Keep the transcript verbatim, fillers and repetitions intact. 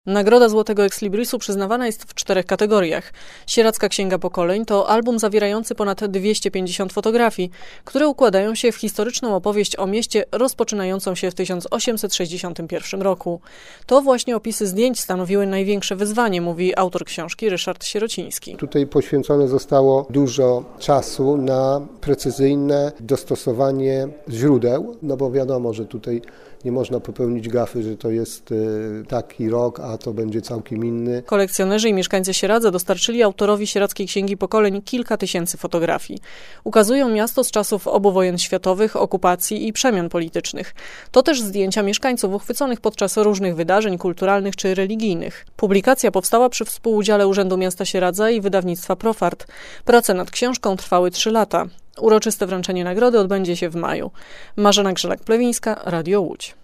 Nagroda Złotego Exlibrisu przyznawana jest w czterech kategoriach. Sieradzka Księga Pokoleń to album zawierający ponad dwieście pięćdziesiąt fotografii, które układają się w historyczną opowieść o mieście rozpoczynającą się w tysiąc osiemset sześćdziesiątym pierwszym roku. To właśnie opisy zdjęć stanowiły największe wyzwanie, mówi autor książki Ryszard Sierociński. Tutaj poświęcone zostało dużo czasu na precyzyjne dostosowanie źródeł, no bo wiadomo, że tutaj nie można popełnić gafy, że to jest taki rok, a to będzie całkiem inny. Kolekcjonerzy i mieszkańcy Sieradza dostarczyli autorowi Sieradzkiej Księgi Pokoleń kilka tysięcy fotografii. Ukazują miasto z czasów obu wojen światowych, okupacji i przemian politycznych. To też zdjęcia mieszkańców uchwyconych podczas różnych wydarzeń kulturalnych czy religijnych. Publikacja powstała przy współudziale Urzędu Miasta Sieradza i wydawnictwa Profart. Prace nad książką trwały trzy lata. Uroczyste wręczenie nagrody odbędzie się w maju. Marzena Grzelak-Plewińska, Radio Łódź.